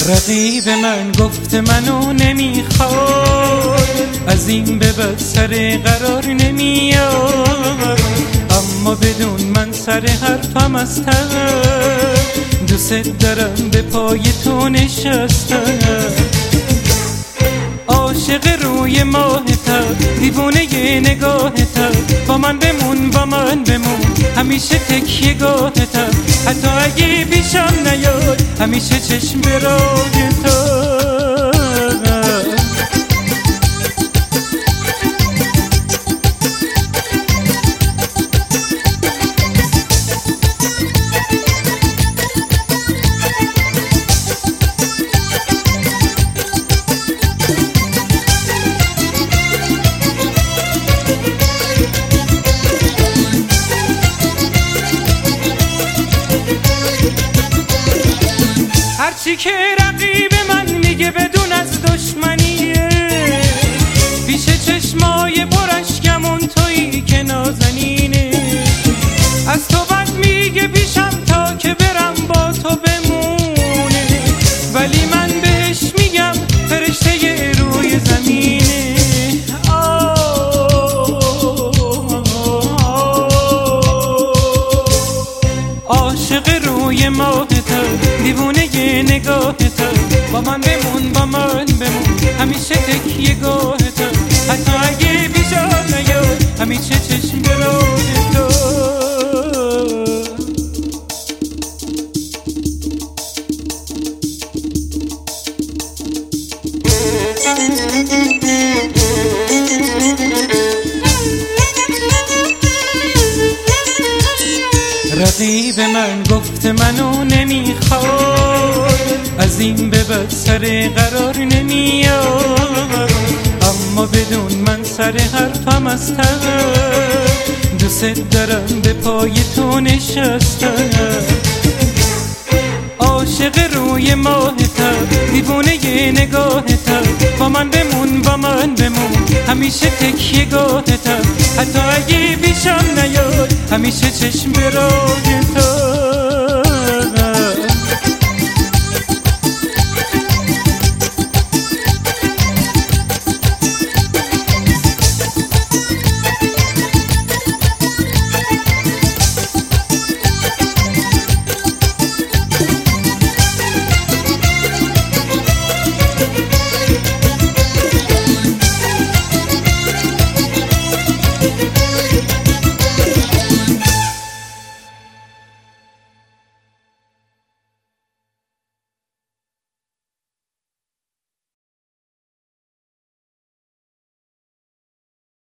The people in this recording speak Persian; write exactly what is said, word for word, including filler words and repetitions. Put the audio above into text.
رقیب من گفت منو نمیخواد، از این به بعد سر قرار نمیاد، اما بدون من سر حرفم از ته دوست دارم به پای تو نشستم. عاشق روی ماهتم، دیوونه ی نگاهتم، با من بمون با من بمون همیشه تکیه گاهتم، حتی اگه پیشم نیاد همیشه چشم به راه تو. هرچی که رقیب من میگه بدون از دشمنیه، پیش چشمای برشکمون تویی که نازنینه، از تو بد میگه پیشم تا که برم با تو بمونه، ولی من بهش میگم فرشته ی روی زمینه. عاشق روی ماهتم، دیوونه ی نگاهتم، با من بمون با من بمون همیشه تکیه گاهتم، حتی اگه پیشم نیاد همیشه چشم به راه تو. رقیب من گفت منو نمیخواد، از این به بعد سر قرار نمیاد، اما بدون من سر حرفم از ته دوست دارم به پای تو نشستم. عاشق روی ماهتم، دیوونه ی نگاهتم، با من بمون با من بمون همیشه تکیه گاهتم، حتی اگه پیشم نیاد همیشه چشم به راه تو.